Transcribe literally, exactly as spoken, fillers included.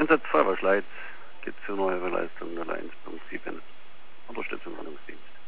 Einsatz Feuerwehrschleiz, geht für neue Leistung null eins Punkt sieben. Unterstützung Ordnungsdienst.